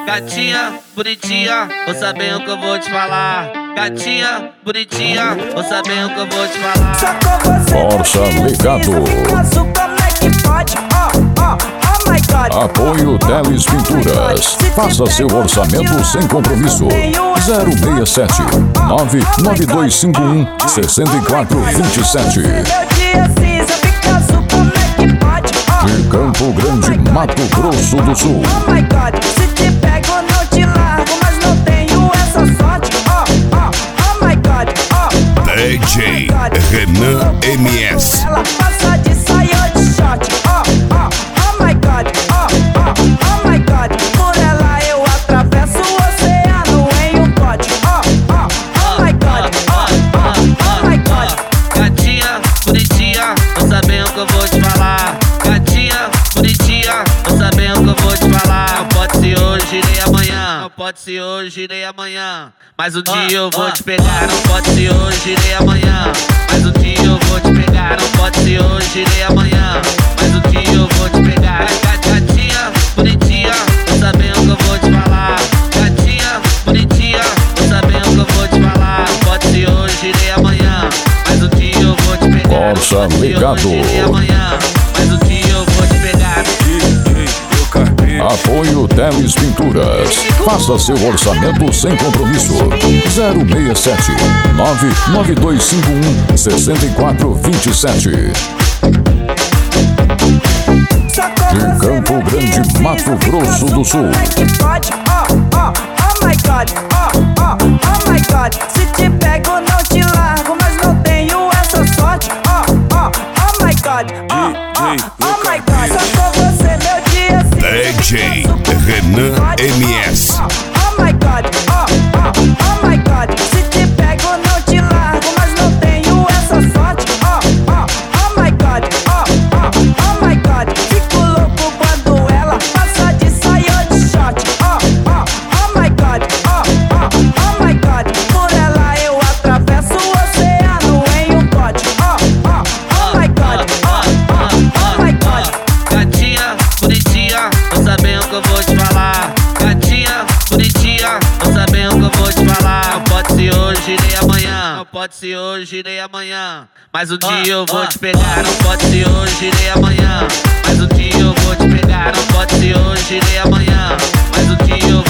Gatinha, bonitinha, vou saber o que eu vou te falar. Gatinha, bonitinha, vou saber o que eu vou te falar. Só com você Força Legado. Como é que pode? Oh my God. Apoio Teles Pinturas. Faça seu orçamento sem compromisso. 067 99251 6427. Meu dia cinza fica azul, como é que pode? De Campo Grande, Mato Grosso do Sul. Oh my God, se te pego não te largo, mas não tenho essa sorte. Oh my God, DJ Renan MS. Ela passa de saia ou de short. Oh my God, oh my God. Por ela eu atravesso o oceano em um pote. Oh my God, oh my God. Gatinha, bonitinha, vou saber o que eu vou te falar. Gatinha, bonitinha, vou saber o que eu vou te falar. Não pode ser hoje nem amanhã, não pode ser hoje nem amanhã. Mas um dia eu vou te pegar, não pode ser hoje nem amanhã. Mas um dia eu vou te pegar, não pode ser hoje nem amanhã. Mas um dia eu vou te pegar. Gatinha, bonitinha, vou saber o que eu vou te falar. Gatinha, bonitinha, vou saber o que eu vou te falar. Não pode ser hoje nem amanhã. Mas um dia eu vou te pegar. Força Legado. Mas um dia eu vou te pegar. Apoio Teles Pinturas. Faça seu orçamento sem compromisso. 067 99251 6427. De Campo Grande, Mato Grosso do Sul. Como é que pode? Oh my God, oh my God. Se te pego não te largo, mas não tenho essa sorte. Oh my God, oh my God. Só com você meu dia DJ Renan MS. Oh my God, oh my God. Se te pego não te largo, mas não tenho essa sorte. Oh my God, oh my God. Fico louco quando ela passa de saia ou de short. Oh my God, oh my God. Por ela eu atravesso o oceano em um pote. Oh my God, oh my God. Gatinha, bonitinha, vou saber o que eu vou te falar. Gatinha, bonitinha, vou saber o que eu vou te falar. Não pode ser hoje nem amanhã, não pode ser hoje nem amanhã. Mas um dia eu vou te pegar, não pode ser hoje nem amanhã. Mas um dia eu vou te pegar, não pode ser hoje nem amanhã. Mas um dia eu